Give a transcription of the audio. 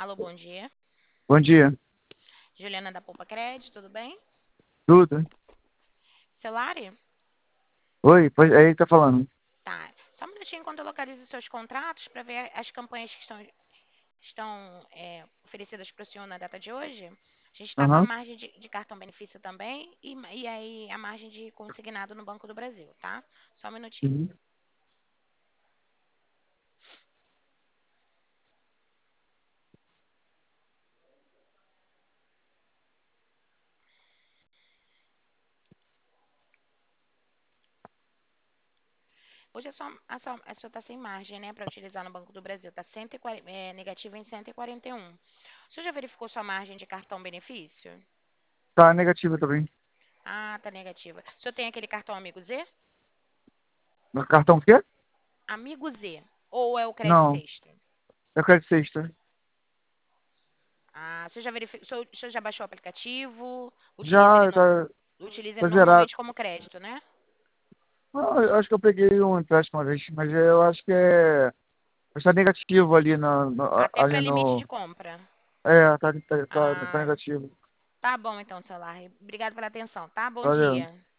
Alô, bom dia. Bom dia. Juliana da Poupa Crédito, tudo bem? Tudo? Celari? Oi, aí tá falando. Tá. Só um minutinho enquanto eu localizo os seus contratos para ver as campanhas que estão oferecidas para o senhor na data de hoje. A gente está com a Aham. margem de cartão benefício também e aí a margem de consignado no Banco do Brasil, tá? Só um minutinho. Uhum. Hoje a sua tá sem margem, né, para utilizar no Banco do Brasil. Está negativa em 141. O senhor já verificou sua margem de cartão benefício? Tá negativa também. Ah, tá negativa. O senhor tem aquele cartão Amigo Z? No cartão o quê? Amigo Z. Ou é o crédito Não, extra? eu quero de sexta. Ah, você já verificou, o senhor já baixou o aplicativo? Utiliza ele, Já tá, utiliza tá ele zerado. normalmente como crédito, né? Não, eu acho que eu peguei um empréstimo uma vez, mas eu acho que está negativo ali, Até para ali limite no. de compra. Tá Ah, negativo. tá bom então, celular. Obrigado pela atenção, tá? Bom Valeu. dia.